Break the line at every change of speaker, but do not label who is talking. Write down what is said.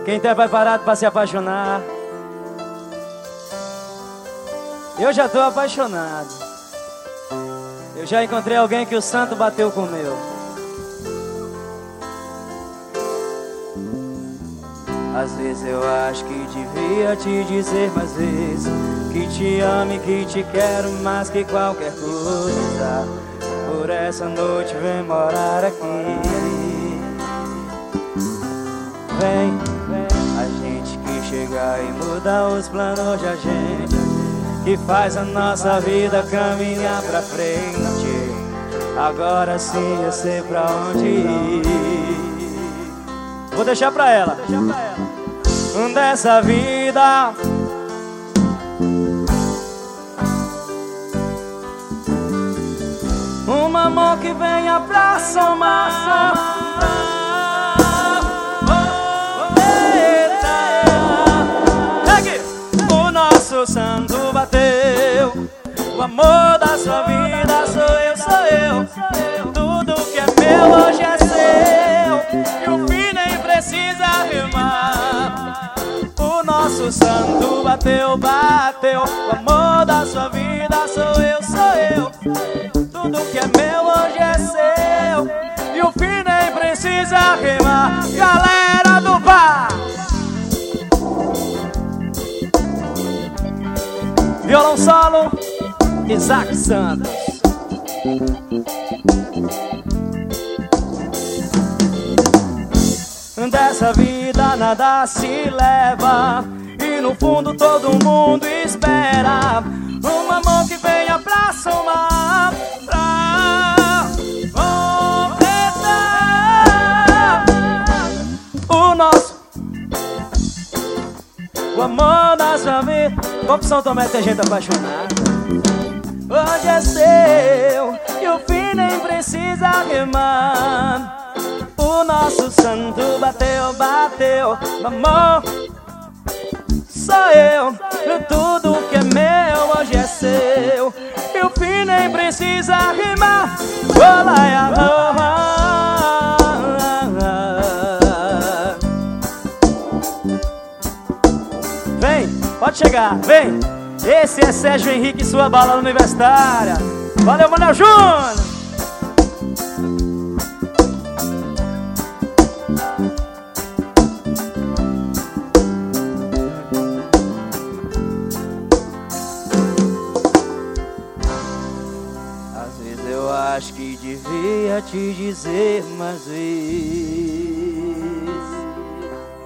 Quem tá preparado pra se apaixonar? Eu já tô apaixonado. Eu já encontrei alguém que o santo bateu com o meu. Às vezes eu acho que devia te dizer mais vezes que te amo e que te quero mais que qualquer coisa. Por essa noite vem morar aqui. Vem, a gente que chega e muda os planos de a gente, que faz a nossa vida caminhar pra frente. Agora sim eu sei pra onde ir. Vou deixar pra ela. Dessa vida um amor que venha pra somar. O nosso santo bateu. O amor da sua vida sou eu, sou eu. Tudo que é meu hoje é seu, e o fim nem precisa rimar. O nosso santo bateu, bateu. O amor da sua vida sou eu, sou eu. Tudo que é meu hoje é seu, e o fim nem precisa rimar. Galera do bar, violão solo, Isaac Santos. Dessa vida nada se leva, e no fundo todo mundo espera um amor que venha pra somar, pra completar o nosso, o amor da sua vida. Como São Tomé tem gente apaixonada. Hoje é seu, e o fim nem precisa rimar. O nosso santo bateu, bateu. Amor, sou eu. Tudo que é meu hoje é seu, e o fim nem precisa rimar. Vem, pode chegar, vem. Esse é Sérgio Henrique, sua balada universitária. Valeu, Manuel Júnior. Às vezes eu acho que devia te dizer mais vezes